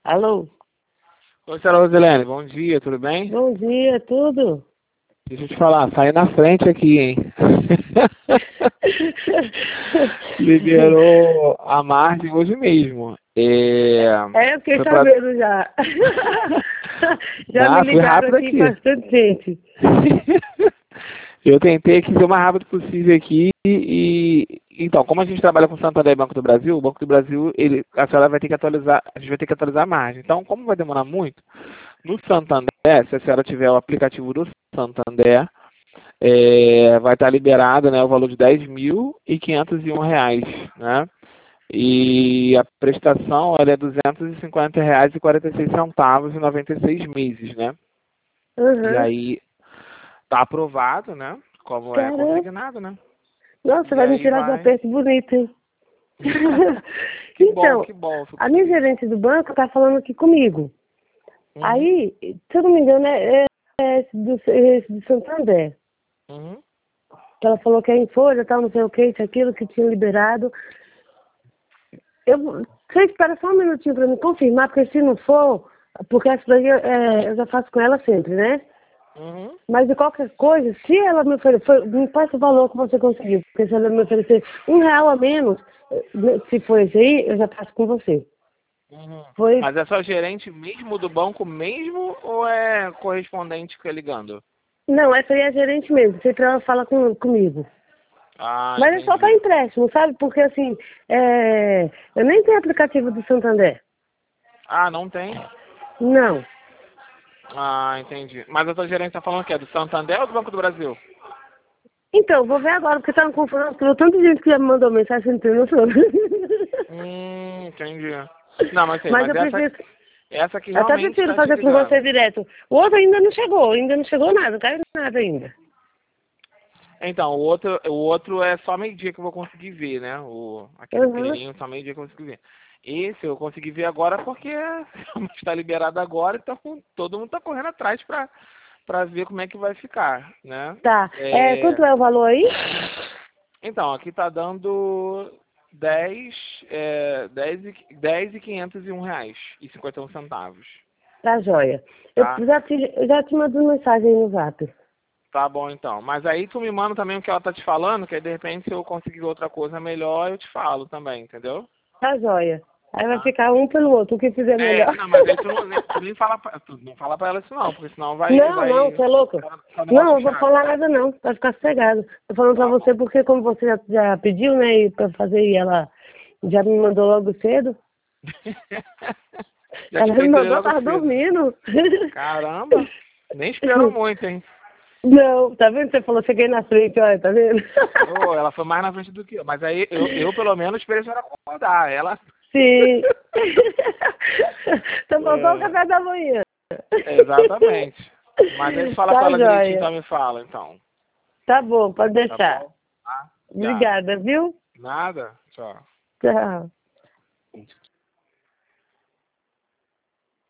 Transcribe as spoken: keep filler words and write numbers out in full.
Alô? Oi, senhora Rosilene, bom dia, tudo bem? Bom dia, tudo? Deixa eu te falar, sai na frente aqui, hein? Liberou a margem hoje mesmo. É, É, eu fiquei foi pra... sabendo já. Já me Não, foi ligaram rápido aqui aqui. bastante gente. Eu tentei aqui ser o mais rápido possível aqui e... Então, como a gente trabalha com Santander e Banco do Brasil, o Banco do Brasil, ele, a senhora vai ter que atualizar, a gente vai ter que atualizar a margem. Então, como vai demorar muito, no Santander, se a senhora tiver o aplicativo do Santander, é, vai estar liberado, né, o valor de dez mil e quinhentos e um reais, né? E a prestação ela é duzentos e cinquenta reais e quarenta e seis centavos em noventa e seis meses, né? E Uhum. aí tá aprovado, né? Como é Caramba. consignado, né? Nossa, E vai me aí tirar do vai. aperto bonito, hein? Que bom, Então, que bom. Fico a minha feliz. gerente do banco tá falando aqui comigo. Uhum, Aí, se eu não me engano, é, é esse do, esse do Santander. uhum. Que ela falou que é em folha, tal, não sei o que, isso, aquilo, que tinha liberado. Eu, você espera só um minutinho para me confirmar, porque se não for, porque essa daí é, eu já faço com ela sempre, né? Uhum. Mas de qualquer coisa, se ela me oferecer, me passa o valor que você conseguiu, porque se ela me oferecer um real a menos, eh, se for esse aí, eu já passo com você. Uhum. Foi, Mas é só gerente mesmo do banco mesmo ou é correspondente que fica ligando? não, essa aí é a gerente mesmo, sempre ela fala com, comigo. Ah, Mas é só para entendi. empréstimo, sabe? Porque assim, é, eu nem tenho aplicativo do Santander. Ah, não tem? Não. Ah, entendi. Mas a tua gerente tá falando o quê? Do Santander ou do Banco do Brasil? Então, vou ver agora, porque tá no confusão, porque tanta gente que já me mandou mensagem, não tem noção. Hum, entendi. Não, mas sei, Mas mas eu essa, prefiro, essa aqui eu até realmente prefiro tá te fazer com você ligando. direto. O outro ainda não chegou, ainda não chegou nada, não caiu nada ainda. Então, o outro, o outro é só meio-dia que eu vou conseguir ver, né? O, aquele Uhum. pequenininho, só meio-dia que eu consigo ver. Esse eu consegui ver agora porque está liberado agora, então todo mundo está correndo atrás para para ver como é que vai ficar, né? Tá. É, É, quanto é o valor aí? então, aqui está dando dez é, dez e, dez e quinhentos e um reais e cinquenta e um centavos, Tá joia. Eu tá? já te, eu já te mando mensagem aí no zap. Tá bom, então. Mas aí tu me manda também o que ela tá te falando, que aí de repente se eu conseguir outra coisa melhor, eu te falo também, entendeu? Tá joia. Aí vai Tá? ficar um pelo outro, o que fizer É, melhor. não, mas aí tu, não, nem- tu nem fala pra, tu não fala pra ela isso não, porque senão vai, Não, não, vai você é louco. ficar ficar um Não, negócio eu vou chato. falar nada não, vai ficar sossegado. Tô falando pra Tá você bom. porque como você já, já pediu, né, e pra fazer e ela já me mandou logo cedo. Já te Ela me pentelei mandou, eu logo tava cedo. dormindo. Caramba, nem esperou muito, hein? Não, tá vendo? Você falou, cheguei na frente, olha, tá vendo? Oh, ela foi mais na frente do que eu. Mas aí eu, eu pelo menos esperei a senhora acordar. Ela. Sim. Só faltou o É, café da manhã. exatamente. Mas aí tu fala com Tá ela direitinho, joia. então me fala, então. Tá bom, pode Tá deixar. bom? Tá? Obrigado. Obrigada, viu? Nada? Tchau. Tchau.